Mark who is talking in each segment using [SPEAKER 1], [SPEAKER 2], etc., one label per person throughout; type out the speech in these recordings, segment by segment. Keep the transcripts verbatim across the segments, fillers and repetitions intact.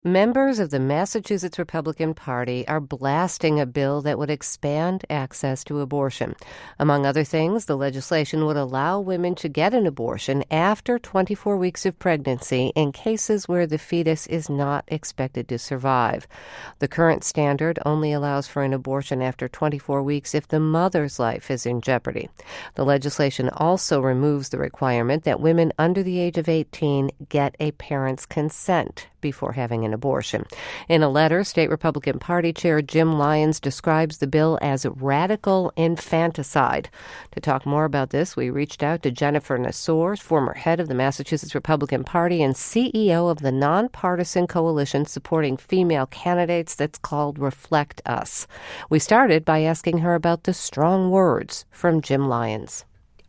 [SPEAKER 1] Members of the Massachusetts Republican Party are blasting a bill that would expand access to abortion. Among other things, the legislation would allow women to get an abortion after twenty-four weeks of pregnancy in cases where the fetus is not expected to survive. The current standard only allows for an abortion after twenty-four weeks if the mother's life is in jeopardy. The legislation also removes the requirement that women under the age of eighteen get a parent's consent before having an abortion. In a letter, State Republican Party Chair Jim Lyons describes the bill as radical infanticide. To talk more about this, we reached out to Jennifer Nassour, former head of the Massachusetts Republican Party and C E O of the nonpartisan coalition supporting female candidates that's called Reflect Us. We started by asking her about the strong words from Jim Lyons.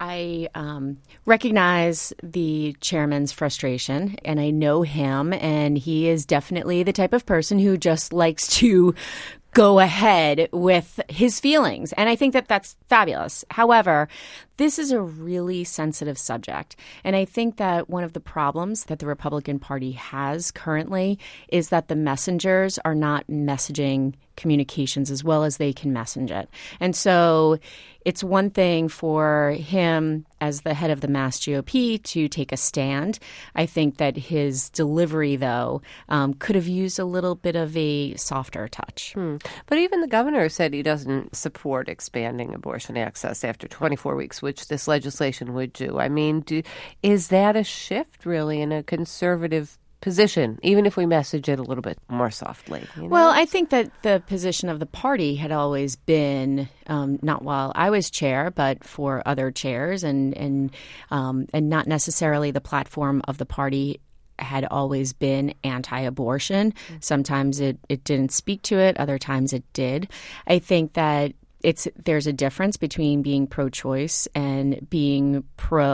[SPEAKER 2] I um, recognize the chairman's frustration, and I know him, and he is definitely the type of person who just likes to go ahead with his feelings. And I think that that's fabulous. However, this is a really sensitive subject. And I think that one of the problems that the Republican Party has currently is that the messengers are not messaging communications as well as they can message it. And so it's one thing for him as the head of the Mass G O P to take a stand. I think that his delivery, though, um, could have used a little bit of a softer touch.
[SPEAKER 1] Hmm. But even the governor said he doesn't support expanding abortion access after twenty-four weeks, which this legislation would do. I mean, do, is that a shift really in a conservative position, even if we message it a little bit more softly? You know?
[SPEAKER 2] Well, I think that the position of the party had always been, um, not while I was chair, but for other chairs, and and um, and not necessarily the platform of the party had always been anti-abortion. Mm-hmm. Sometimes it, it didn't speak to it. Other times it did. I think that it's there's a difference between being pro-choice and being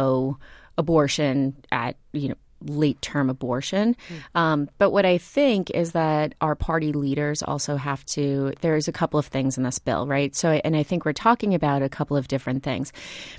[SPEAKER 2] pro-abortion at, you know, late-term abortion. Mm. Um, but what I think is that our party leaders also have to, there's a couple of things in this bill, right? So, and I think we're talking about a couple of different things.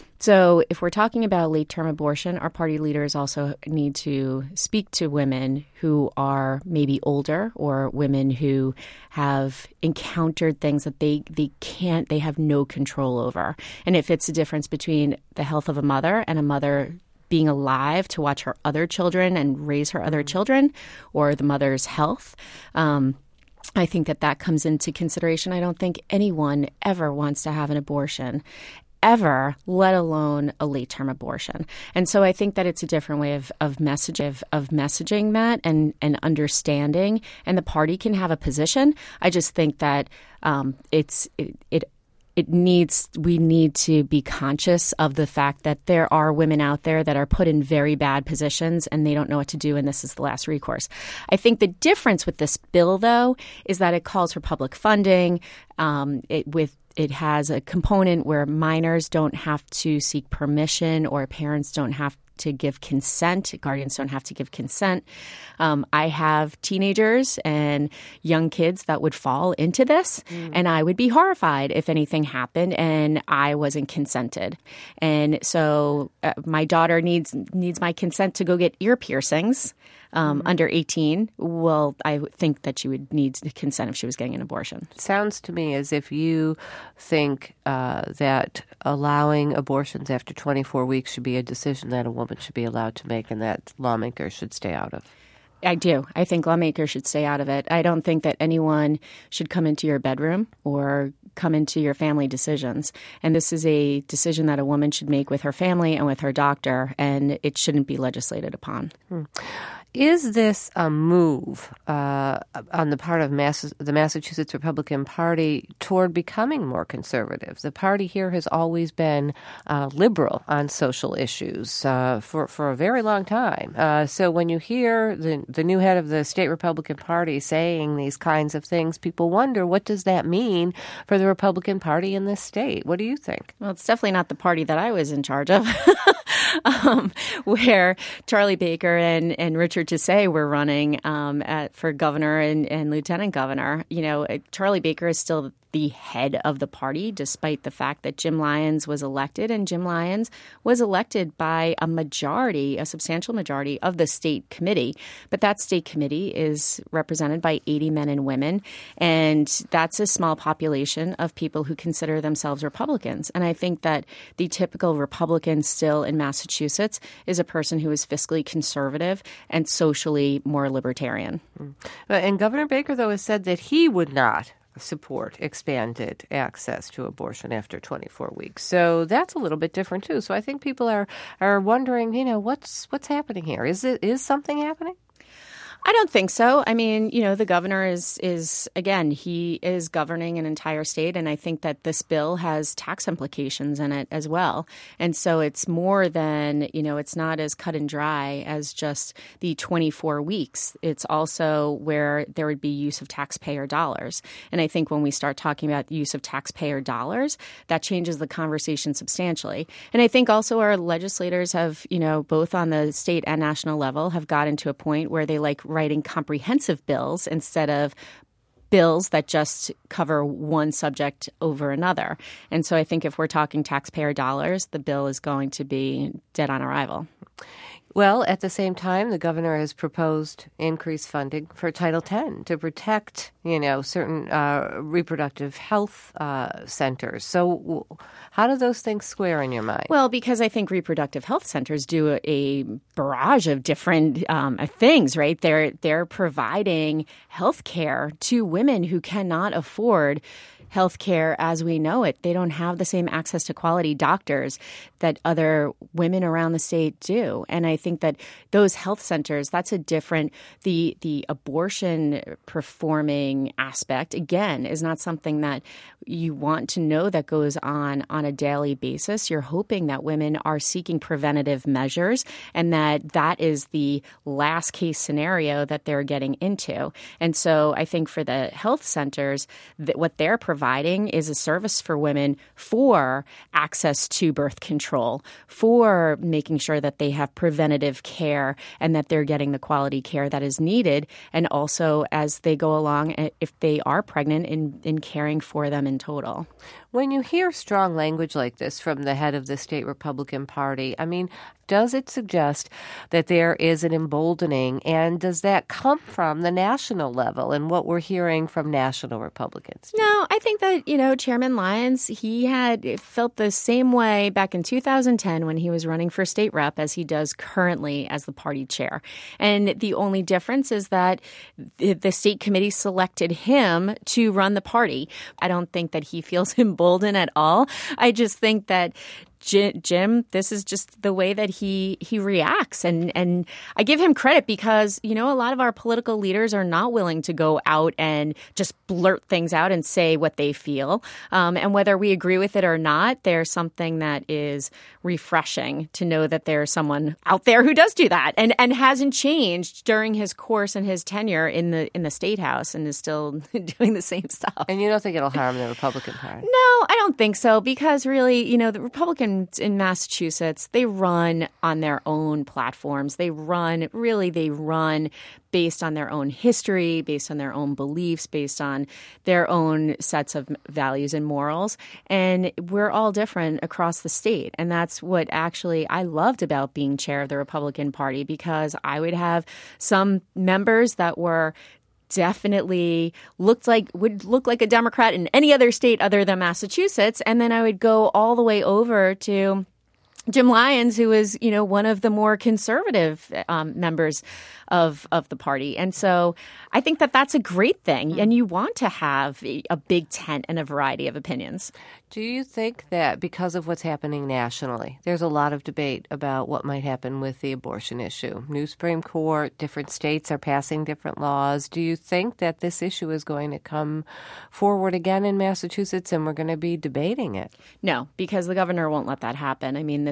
[SPEAKER 2] So if we're talking about late-term abortion, our party leaders also need to speak to women who are maybe older or women who have encountered things that they, they can't, they have no control over. And if it's a difference between the health of a mother and a mother being alive to watch her other children and raise her other children, or the mother's health, um, I think that that comes into consideration. I don't think anyone ever wants to have an abortion, ever, let alone a late-term abortion. And so I think that it's a different way of of, message, of, of messaging that and, and understanding, and the party can have a position. I just think that um, it's it, it It needs, we need to be conscious of the fact that there are women out there that are put in very bad positions and they don't know what to do, and this is the last recourse. I think the difference with this bill, though, is that it calls for public funding. Um, it with it has a component where minors don't have to seek permission, or parents don't have to give consent. Guardians don't have to give consent. Um, I have teenagers and young kids that would fall into this, mm. and I would be horrified if anything happened and I wasn't consented. And so uh, my daughter needs needs my consent to go get ear piercings. Um, mm. Under eighteen, well, I think that she would need consent if she was getting an abortion.
[SPEAKER 1] Sounds to me as if you think uh, that allowing abortions after twenty-four weeks should be a decision that a woman should be allowed to make, and that lawmakers should stay out of.
[SPEAKER 2] I do. I think lawmakers should stay out of it. I don't think that anyone should come into your bedroom or come into your family decisions. And this is a decision that a woman should make with her family and with her doctor, and it shouldn't be legislated upon.
[SPEAKER 1] Hmm. Is this a move uh, on the part of Mass- the Massachusetts Republican Party toward becoming more conservative? The party here has always been uh, liberal on social issues uh, for, for a very long time. Uh, so when you hear the, the new head of the State Republican Party saying these kinds of things, people wonder, what does that mean for the Republican Party in this state? What do you think?
[SPEAKER 2] Well, it's definitely not the party that I was in charge of, um, where Charlie Baker and, and Richard to say we're running um, at, for governor and, and lieutenant governor. You know, Charlie Baker is still the head of the party, despite the fact that Jim Lyons was elected. And Jim Lyons was elected by a majority, a substantial majority of the state committee. But that state committee is represented by eighty men and women. And that's a small population of people who consider themselves Republicans. And I think that the typical Republican still in Massachusetts is a person who is fiscally conservative and socially more libertarian.
[SPEAKER 1] Mm. And Governor Baker, though, has said that he would not support expanded access to abortion after twenty-four weeks. So that's a little bit different, too. So I think people are, are wondering, you know, what's what's happening here? Is it is something happening?
[SPEAKER 2] I don't think so. I mean, you know, the governor is, is again, he is governing an entire state. And I think that this bill has tax implications in it as well. And so it's more than, you know, it's not as cut and dry as just the twenty-four weeks. It's also where there would be use of taxpayer dollars. And I think when we start talking about use of taxpayer dollars, that changes the conversation substantially. And I think also our legislators have, you know, both on the state and national level have gotten to a point where they like writing comprehensive bills instead of bills that just cover one subject over another. And so I think if we're talking taxpayer dollars, the bill is going to be dead on arrival.
[SPEAKER 1] Well, at the same time, the governor has proposed increased funding for Title ten to protect, you know, certain uh, reproductive health uh, centers. So how do those things square in your mind?
[SPEAKER 2] Well, because I think reproductive health centers do a, a barrage of different um, things, right? They're, they're providing health care to women who cannot afford healthcare as we know it. They don't have the same access to quality doctors that other women around the state do. And I think that those health centers, that's a different, the the abortion performing aspect, again, is not something that you want to know that goes on on a daily basis. You're hoping that women are seeking preventative measures and that that is the last case scenario that they're getting into. And so I think for the health centers, that what they're providing providing is a service for women for access to birth control, for making sure that they have preventative care and that they're getting the quality care that is needed. And also as they go along, if they are pregnant, in, in caring for them in total.
[SPEAKER 1] When you hear strong language like this from the head of the state Republican Party, I mean, does it suggest that there is an emboldening? And does that come from the national level and what we're hearing from national Republicans?
[SPEAKER 2] No, I think that, you know, Chairman Lyons, he had felt the same way back in two thousand ten when he was running for state rep as he does currently as the party chair. And the only difference is that the state committee selected him to run the party. I don't think that he feels emboldened at all. I just think that Jim, this is just the way that he he reacts. And, and I give him credit because, you know, a lot of our political leaders are not willing to go out and just blurt things out and say what they feel. Um, and whether we agree with it or not, there's something that is refreshing to know that there's someone out there who does do that and, and hasn't changed during his course and his tenure in the in the State House and is still doing the same stuff.
[SPEAKER 1] And you don't think it'll harm the Republican Party?
[SPEAKER 2] No, I don't think so because really, you know, the Republican in Massachusetts, they run on their own platforms. They run, really, they run based on their own history, based on their own beliefs, based on their own sets of values and morals. And we're all different across the state. And that's what actually I loved about being chair of the Republican Party because I would have some members that were definitely looked like would look like a Democrat in any other state other than Massachusetts. And then I would go all the way over to Jim Lyons, who is, you know, one of the more conservative um, members of of the party. And so I think that that's a great thing. And you want to have a big tent and a variety of opinions.
[SPEAKER 1] Do you think that because of what's happening nationally, there's a lot of debate about what might happen with the abortion issue? New Supreme Court, different states are passing different laws. Do you think that this issue is going to come forward again in Massachusetts and we're going to be debating it?
[SPEAKER 2] No, because the governor won't let that happen. I mean, this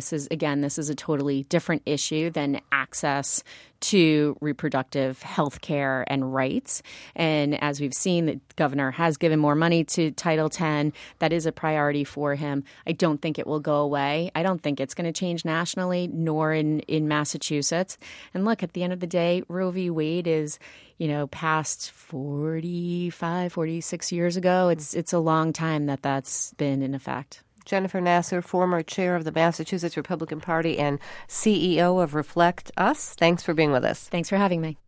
[SPEAKER 2] this is, again, this is a totally different issue than access to reproductive health care and rights. And as we've seen, the governor has given more money to Title ten. That is a priority for him. I don't think it will go away. I don't think it's going to change nationally, nor in, in Massachusetts. And look, at the end of the day, Roe v. Wade is, you know, past forty-five, forty-six years ago. It's, it's a long time that that's been in effect.
[SPEAKER 1] Jennifer Nasser, former chair of the Massachusetts Republican Party and C E O of Reflect Us. Thanks for being with us.
[SPEAKER 2] Thanks for having me.